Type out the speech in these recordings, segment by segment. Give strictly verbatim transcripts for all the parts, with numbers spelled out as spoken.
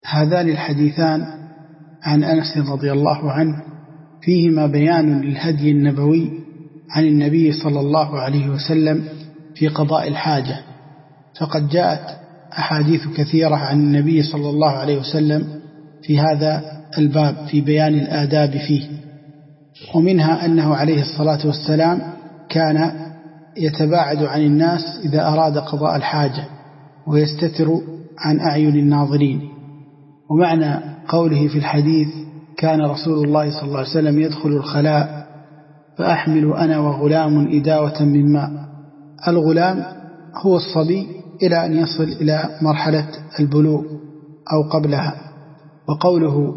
هذان الحديثان عن أنس رضي الله عنه فيهما بيان للهدي النبوي عن النبي صلى الله عليه وسلم في قضاء الحاجة، فقد جاءت أحاديث كثيرة عن النبي صلى الله عليه وسلم في هذا الباب في بيان الآداب فيه، ومنها أنه عليه الصلاة والسلام كان يتباعد عن الناس إذا أراد قضاء الحاجة ويستتر عن أعين الناظرين. ومعنى قوله في الحديث كان رسول الله صلى الله عليه وسلم يدخل الخلاء فأحمل أنا وغلام إداوة من ماء. الغلام هو الصبي إلى أن يصل إلى مرحلة البلوغ أو قبلها. وقوله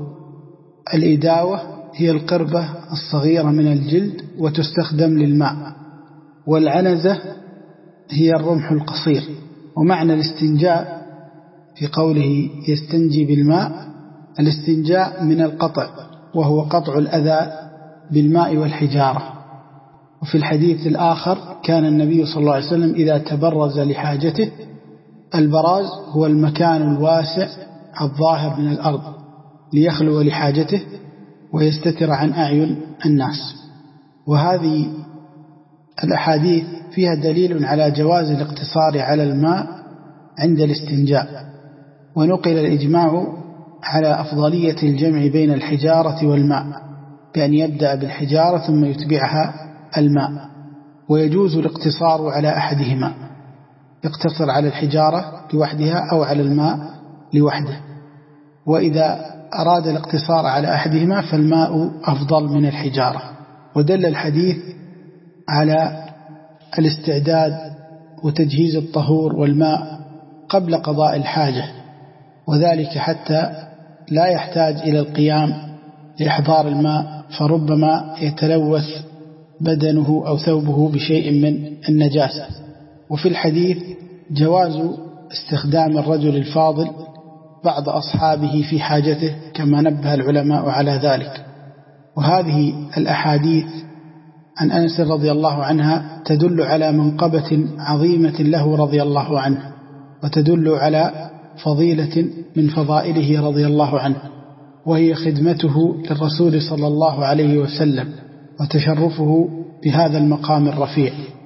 الإداوة هي القربة الصغيرة من الجلد وتستخدم للماء، والعنزة هي الرمح القصير. ومعنى الاستنجاء في قوله يستنجي بالماء الاستنجاء من القطع، وهو قطع الأذى بالماء والحجارة. وفي الحديث الآخر كان النبي صلى الله عليه وسلم إذا تبرز لحاجته، البراز هو المكان الواسع الظاهر من الأرض ليخلو لحاجته ويستتر عن أعين الناس. وهذه الأحاديث فيها دليل على جواز الاقتصار على الماء عند الاستنجاء، ونقل الإجماع على أفضلية الجمع بين الحجارة والماء بأن يبدأ بالحجارة ثم يتبعها الماء، ويجوز الاقتصار على أحدهما، يقتصر على الحجارة لوحدها أو على الماء لوحده. وإذا أراد الاقتصار على أحدهما فالماء أفضل من الحجارة. ودل الحديث على الاستعداد وتجهيز الطهور والماء قبل قضاء الحاجة، وذلك حتى لا يحتاج إلى القيام لإحضار الماء، فربما يتلوث بدنه أو ثوبه بشيء من النجاسة. وفي الحديث جواز استخدام الرجل الفاضل بعض أصحابه في حاجته كما نبه العلماء على ذلك. وهذه الأحاديث عن أنس رضي الله عنها تدل على منقبة عظيمة له رضي الله عنه، وتدل على فضيلة من فضائله رضي الله عنه، وهي خدمته للرسول صلى الله عليه وسلم وتشرفه بهذا المقام الرفيع.